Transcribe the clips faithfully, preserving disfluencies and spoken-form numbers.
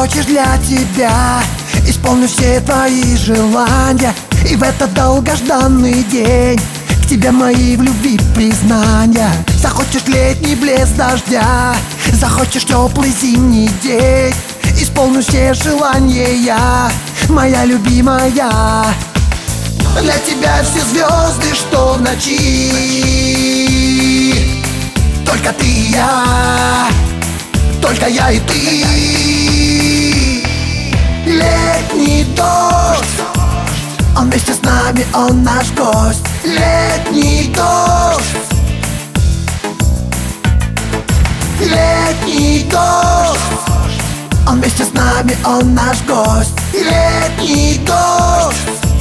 хочешь, для тебя исполню все твои желания. И в этот долгожданный день к тебе мои в любви признания. Захочешь летний блеск дождя, захочешь теплый зимний день, исполню все желания я, моя любимая. Для тебя все звезды, что в ночи, только ты и я, только я и ты. Летний дождь, он вместе с нами, он наш гость. Летний дождь, летний дождь, он вместе с нами, он наш гость. Летний дождь.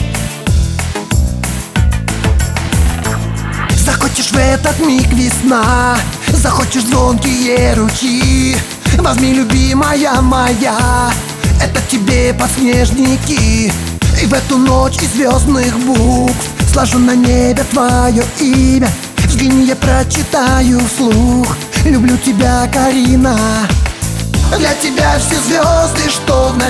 Захочешь в этот миг весна, захочешь звонкие ручьи, возьми, любимая моя, это тебе подснежники. И в эту ночь из звездных букв сложу на небе твое имя. Взгляни, я прочитаю вслух: люблю тебя, Карина. Для тебя все звезды, что в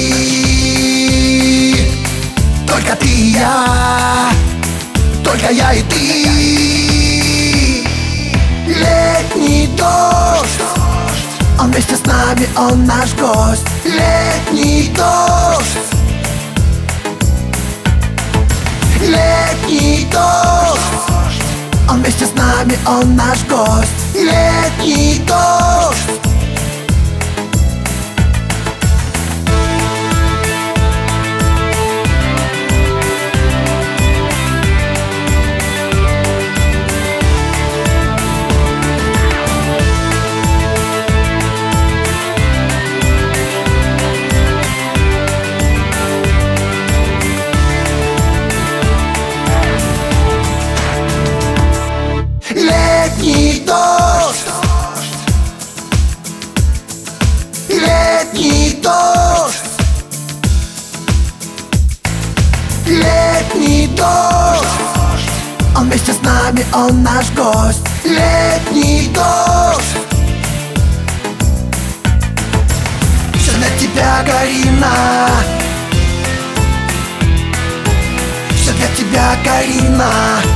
ночи, только ты и я, только я и ты. Летний дождь, он вместе с нами, он наш гость. Летний дождь, летний дождь, он вместе с нами, он наш гость. Летний дождь. Летний дождь, летний дождь, летний дождь, он вместе с нами, он наш гость. Летний дождь, все для тебя, Карина, все для тебя, Карина.